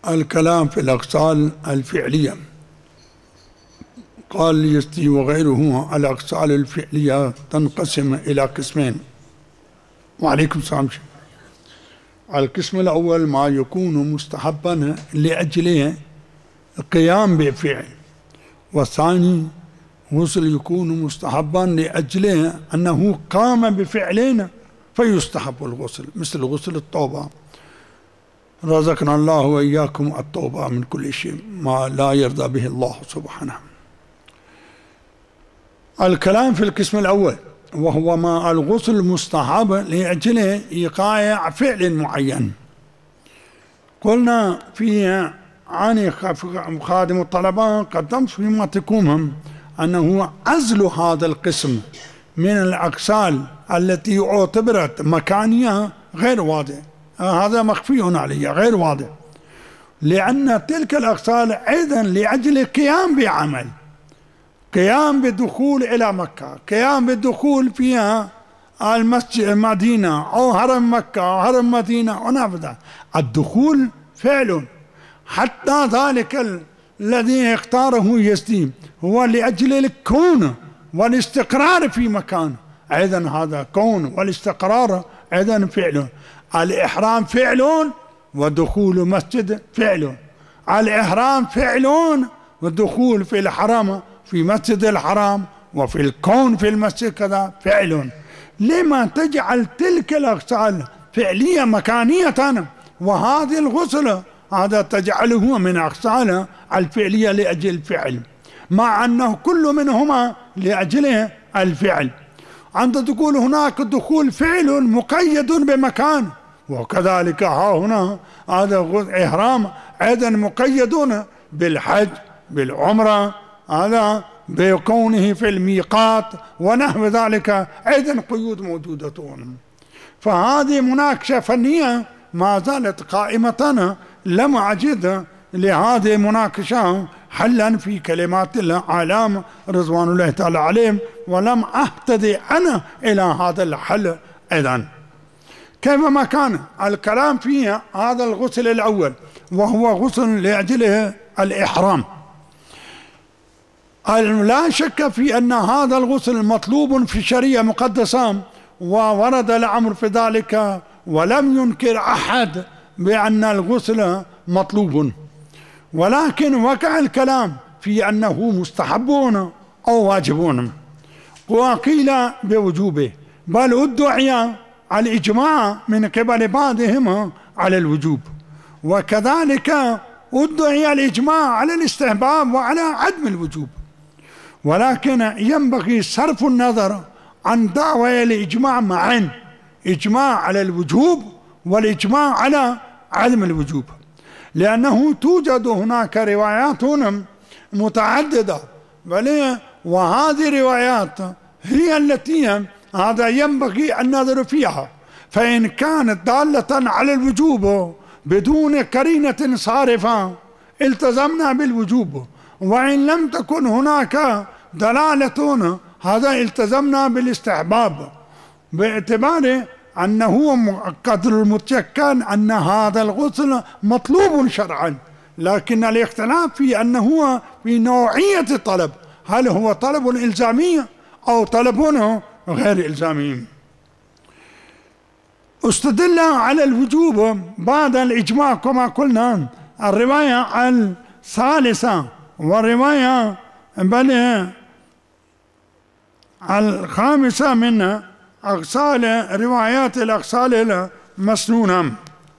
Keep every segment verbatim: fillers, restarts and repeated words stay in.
الكلام في الأغسال الفعلية. قال اليزدي وغيره الأغسال الفعلية تنقسم إلى قسمين. وعليكم السلام. القسم الأول ما يكون مستحبا لأجله القيام بفعل، والثاني غسل يكون مستحبا لأجله أنه قام بفعلين فيستحب الغسل، مثل غسل التوبة. رزقنا الله وإياكم التوبة من كل شيء ما لا يرضى به الله سبحانه. الكلام في القسم الأول وهو ما الغسل مستحب لأجله إيقاع فعل معين. قلنا فيه عن خادم الطلبة قدمت في معتكمهم أنه عزل هذا القسم من الأغسال التي اعتبرت مكانية غير واضح، هذا مخفي علي غير واضح، لأن تلك الأغسال أيضا لأجل قيام بعمل، قيام بالدخول إلى مكة، قيام بالدخول فيها المسجد المدينة أو هرم مكة أو هرم مدينة ونحو ذلك. الدخول فعل، حتى ذلك الذي اختاره يزدي هو لأجل الكون والاستقرار في مكان، أيضا هذا كون والاستقرار أيضا فعل. الإحرام فعل ودخول مسجد فعل، الإحرام فعل والدخول في الحرم في مسجد الحرام وفي الكون في المسجد كذا فعل. لما تجعل تلك الأغسال فعلية مكانية وهذه الغسل هذا تجعله من أغسال الفعلية لأجل الفعل، مع أنه كل منهما لأجل الفعل. أنت تقول هناك دخول فعل مقيد بمكان، وكذلك ها هنا هذا إحرام أيضا مقيد بالحج بالعمرة، هذا بكونه في الميقات ونحو ذلك أيضا قيود موجودة. فهذه مناقشة فنية ما زالت قائمة، لم أجد لهذه المناقشة حلا في كلمات العالم رضوان الله تعالى عليهم، ولم أهتدي أنا إلى هذا الحل. إذن كيفما كان الكلام فيه هذا الغسل الأول وهو غسل لأجله الإحرام، لا شك في أن هذا الغسل مطلوب في الشريعة مقدسة وورد الأمر في ذلك، ولم ينكر أحد بأن الغسل مطلوب، ولكن وقع الكلام في أنه مستحب أو واجب، وقيل بوجوبه، بل ادعي الإجماع من قبل بعضهم على الوجوب، وكذلك ادعي الإجماع على الاستحباب وعلى عدم الوجوب. ولكن ينبغي صرف النظر عن دعوى الإجماع معا، إجماع على الوجوب والإجماع على عدم الوجوب، لأنه توجد هناك روايات متعددة، وهذه الروايات هي التي هذا ينبغي النظر فيها، فإن كانت دالة على الوجوب بدون قرينة صارفة التزمنا بالوجوب، وإن لم تكن هناك دلالة هذا التزمنا بالاستحباب، باعتبار أنه قدر المتيقن أن هذا الغسل مطلوب شرعا، لكن الاختلاف في أنه في نوعية الطلب، هل هو طلب إلزامي أو طلب غير إلزامي. استدل على الوجوب بعد الإجماع كما قلنا الرواية الثالثة والرواية بل الخامسة من أغسال روايات الأغسال المسنونة.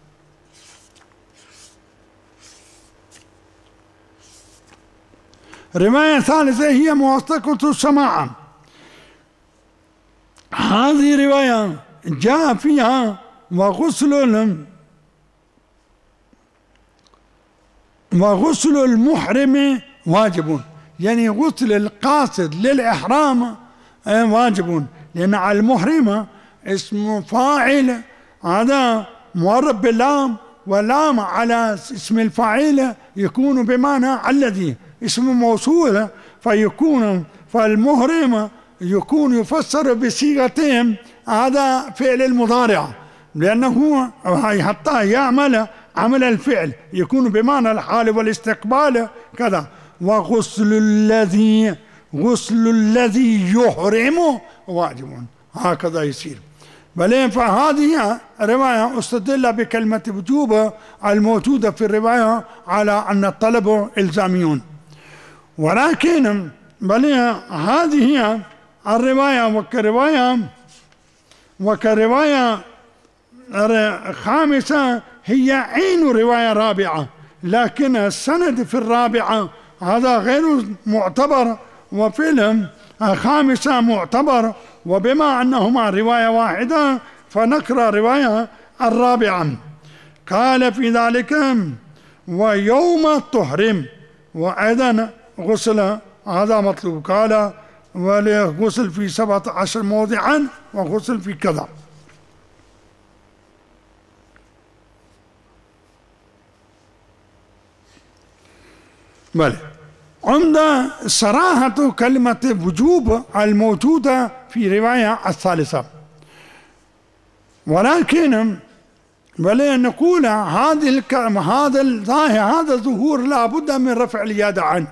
رواية ثالثة هي موثقة السماع، هذه رواية جاء فيها وغسل وغسل المحرم واجب، يعني غسل القاصد للإحرام واجب، لأن على المحرم اسم فاعل هذا معرب باللام، واللام على اسم الفاعل يكون بمعنى الذي، اسم موصول فيكون فالمحرم يكون يفسر بصيغتين هذا فعل المضارع، لأنه حتى يعمل عمل الفعل يكون بمعنى الحال والاستقبال كذا. وغسل الذي غسل الذي يحرم واجب، هكذا يصير. بل فهذه رواية استدل بكلمة وجوب الموجودة في الرواية على أن الطلب إلزاميون، ولكن بل هذه الرواية وكرواية وكرواية خامسة هي عين رواية رابعة، لكن السند في الرابعة هذا غير معتبر، وفي الخامسة معتبر، وبما أنهما رواية واحدة فنقرأ رواية الرابعة. قال في ذلك ويوم تحرم، وأيضا غسل هذا مطلوب، قال ولغسل في سبعة عشر موضعا وغسل في كذا. بل عند صراحة كلمة وجوب الموجودة في رواية الثالثة، ولكن بل نقول هذه الكلمة هذا الظاهر هذا الظهور لابد من رفع اليد عنه.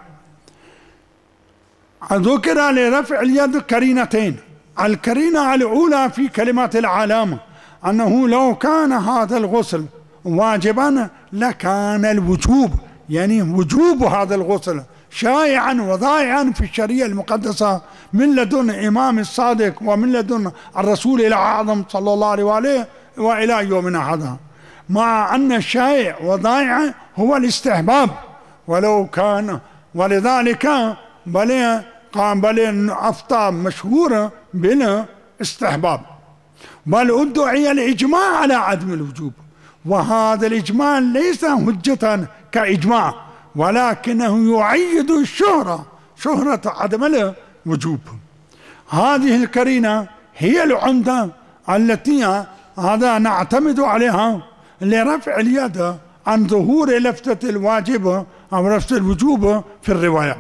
ذكر لرفع اليد كرينتين، الكرينة الأولى في كلمات العلامة أنه لو كان هذا الغسل واجبا لكان الوجوب، يعني وجوب هذا الغسل شائعا وضائعا في الشريعة المقدسة من لدن إمام الصادق ومن لدن الرسول الأعظم صلى الله عليه وآله وإلى يومنا هذا، مع أن الشائع وضائع هو الاستحباب ولو كان، ولذلك بل قام بل أفتى مشهورة بالاستحباب، بل ادعي الإجماع على عدم الوجوب، وهذا الإجماع ليس حجة كإجماع ولكنه يعيد الشهرة شهرة عدم الوجوب. هذه الكرينة هي العمدة التي هذا نعتمد عليها لرفع اليد عن ظهور لفتة الواجب أو لفتة الوجوب في الرواية.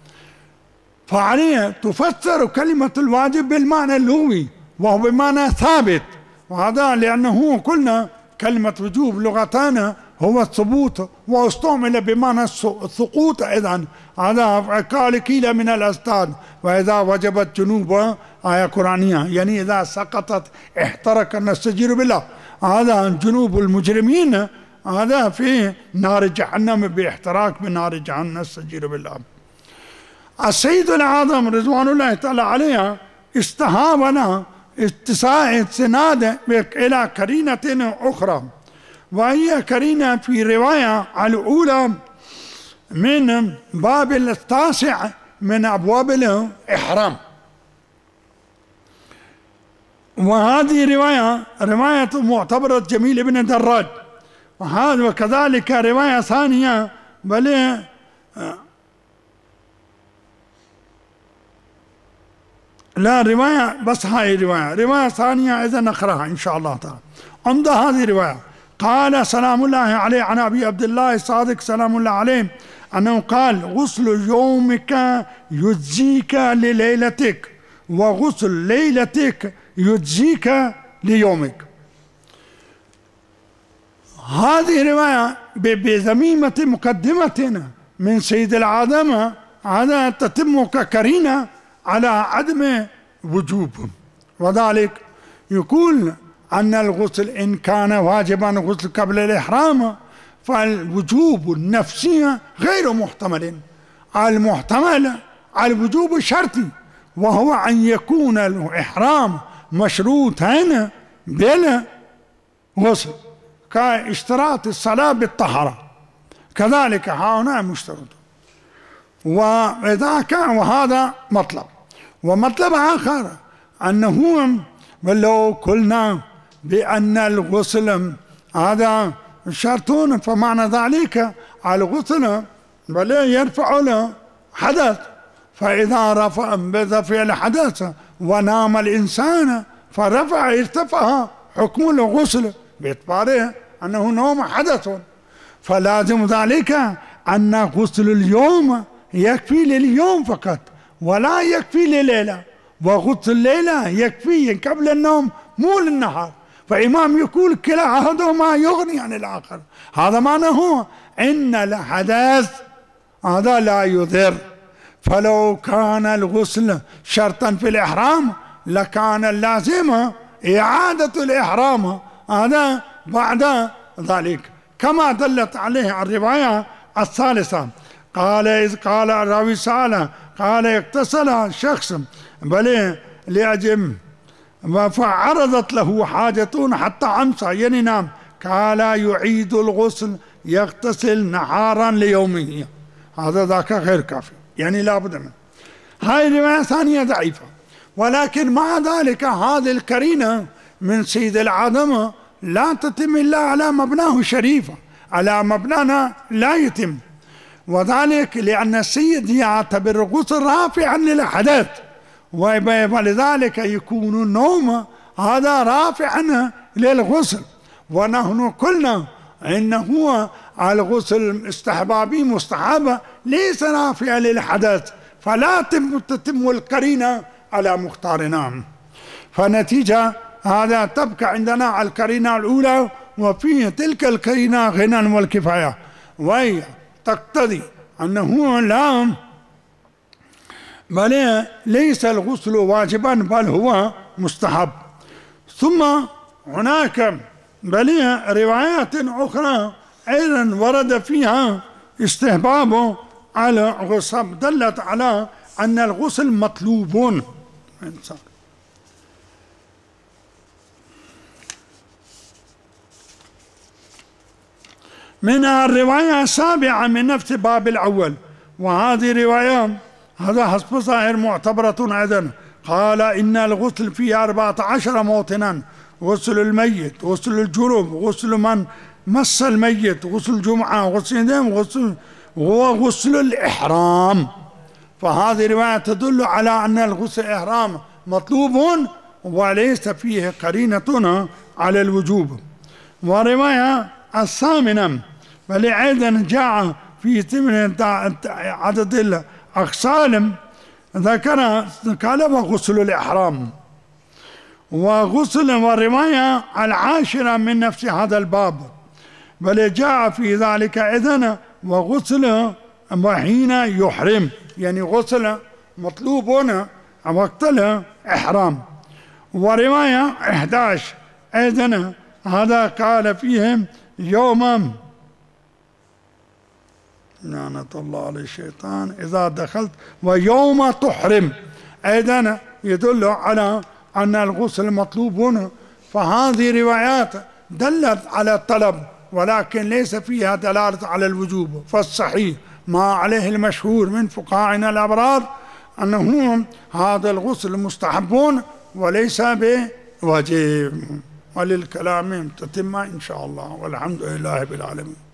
فعليه تفسر كلمة الواجب بالمعنى اللغوي وهو بمعنى ثابت، وهذا لأنه قلنا كلمة وجوب لغتان هو الثبوت، واستعمل بمعنى السقوط أيضا، هذا قال كيل من الأستاذ وإذا وجبت جنوب آية قرآنية، يعني إذا سقطت احترق النسجير بالله، هذا جنوب المجرمين هذا في نار جهنم باحتراق بنار جهنم النسجير بالله. السيد الأعظم رضوان الله تعالى عليه استهابنا اتساع سناد إلى كرينة أخرى، وهي كرينة في رواية الأولى من باب التاسع من أبواب الإحرام، وهذه رواية رواية معتبرة جميل بن دراج، وهذا وكذلك رواية ثانية بل لا رواية بس هاي رواية رواية ثانية إذا نقرأها إن شاء الله تعالى. عند هذه الرواية قال سلام الله عليه عن أبي عبد الله الصادق سلام الله عليه أنه قال غسل يومك يجزيك لليلتك وغسل ليلتك يجزيك ليومك. هذه رواية بذميمة مقدمة من سيد العظمة هذا تتم ككرينة على عدم وجوب، وذلك يقول أن الغسل إن كان واجبا غسل قبل الإحرام فالوجوب النفسي غير محتمل، المحتمل الوجوب شرطي، وهو أن يكون الإحرام مشروطا بالغسل كاشتراط الصلاة بالطهارة، كذلك هنا مشترط. وإذا كان وهذا مطلب، ومطلب آخر أنه ولو قلنا بأن الغسل هذا شرط فمعنى ذلك الغسل بل يرفع له حدث، فإذا رفع برفع الحدث ونام الإنسان فرفع ارتفع حكم الغسل باعتباره أنه نوم حدث، فلازم ذلك أن غسل اليوم يكفي لليوم فقط ولا يكفي لليلة، وغسل الليلة يكفي قبل النوم مو للنهار، فإمام يقول كلا أحدهما يغني عن الآخر، هذا معناه إن الحدث هذا لا يضر. فلو كان الغسل شرطا في الإحرام لكان اللازم إعادة الإحرام هذا بعد ذلك، كما دلت عليه الرواية الثالثة. قال إذ قال الراوي سأل قال اغتسل شخص بل لأجم فعرضت له حاجة حتى أمسى يعني نام، قال يعيد الغسل يغتسل نهارا ليومه، هذا ذاك غير كافي يعني لا بد منه. هاي رواية ثانية ضعيفة، ولكن مع ذلك هذه القرينة من سيد العدم لا تتم إلا على مبناه شريفة، على مبنانا لا يتم، وذلك لأن السيد يعتبر الغسل رافعا للحدث، ولذلك يكون النوم هذا رافعا للغسل. ونحن قلنا إنه الغسل استحبابي مستحب ليس رافعا للحدث، فلا تتم القرينة على مختارنا. فنتيجة هذا تبقى عندنا القرينة الأولى، وفيه تلك القرينة غنى والكفاية، وهي تقتضي أنه لا بل ليس الغسل واجبا بل هو مستحب. ثم هناك بل روايات أخرى أيضا ورد فيها استحباب على الغسل، دلت على أن الغسل مطلوب. منها الرواية السابعة من نفس باب الأول، وهذه رواية هذا حسب ظاهر معتبرة أيضا. قال إن الغسل فيه أربعة عشر موطنا: غسل الميت، غسل الجنوب، غسل من مس الميت، غسل الجمعة، غسل دم، غسل هو غسل الإحرام. فهذه رواية تدل على أن الغسل الإحرام مطلوب وليس فيه قرينة على الوجوب. ورواية الثامنة بل أيضا جاء في ثمن عدد الأغسال ذكر قال وغسل الإحرام. وغسل والرواية العاشرة من نفس هذا الباب بل جاء في ذلك إذن وغسل وحين يحرم، يعني غسل مطلوب وقت الإحرام. ورواية إحدى عشر إذن هذا قال فيهم يوما لعنة الله على الشيطان إذا دخلت ويوم تحرم، أيضا يدل على أن الغسل مطلوب. فهذه روايات دلت على الطلب ولكن ليس فيها دلالة على الوجوب. فالصحيح ما عليه المشهور من فقهاءنا الأبرار أنه هذا الغسل مستحب وليس بواجب. وللكلام تتم إن شاء الله، والحمد لله رب العالمين.